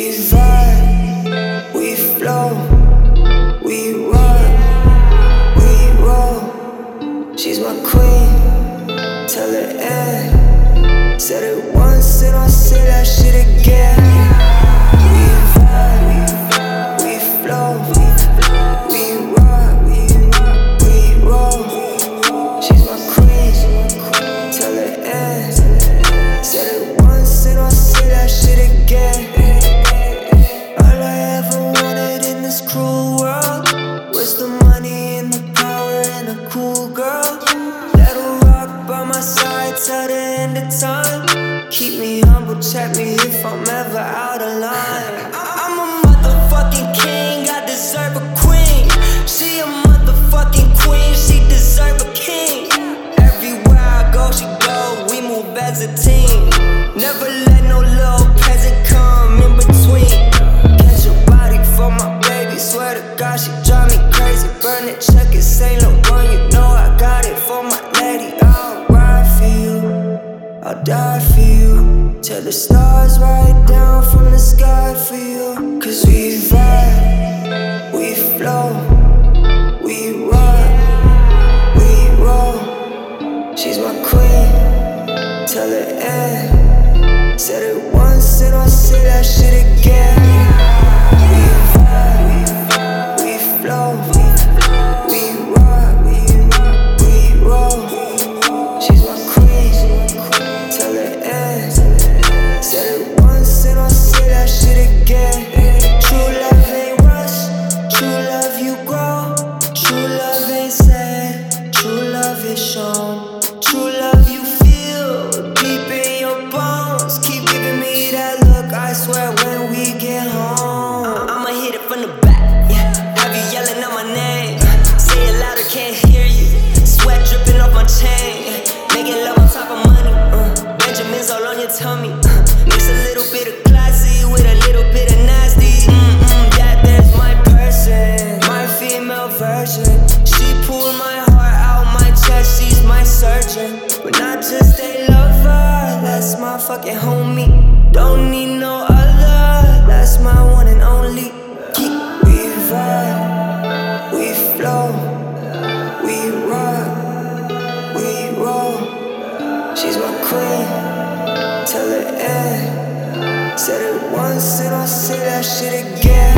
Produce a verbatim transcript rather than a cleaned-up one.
we vibe, we flow, we rock, we roll. She's my queen, tell her eh. Said it once and I'll say that shit again. We vibe, we flow, we rock, we roll. She's my queen, tell her eh. Said it once and I'll say that shit again. All I ever wanted in this cruel world was the money and the power and a cool girl that'll rock by my side till the end of time. Keep me humble, check me if I'm ever out of line. I'm a motherfucking king, I deserve a queen. She a motherfucking queen, she deserve a king. Everywhere I go, she go, we move as a team. Never let no little peasant come in between. Catch a body for my baby, swear to God she drive me crazy. Burn it, check it, Saint Laurent, you know I got it for my lady. I'll ride for you, I'll die for you, till the stars ride down from the sky for you. Cause we vibe, we flow, we rock, we roll. She's my queen, tell her eh. Said it once and I'll say that shit again. We vibe, we flow, we rock, we roll. She's my queen, tell her eh. Said it once and I'll say that shit again. True love ain't rush, true love you grow. True love ain't said, true love is shown. True love you feel deep in your bones. Keep giving me that look, I swear when we get home I'ma hit it from the back, yeah. Have you yelling out my name, say it louder, can't hear you. Sweat dripping off my chain, making love on top of money, uh. Benjamins all on your tummy, uh. Mix a little bit of classy with a little bit of nasty. Mm-mm, yeah, there's my person, my female version. She pulled my heart out my chest, she's my surgeon. But not just a lover, that's my fucking homie. Don't need no other, that's my one and only. We vibe, we flow, we rock, we roll. She's my queen, tell her eh. Said it once and I'll say that shit again.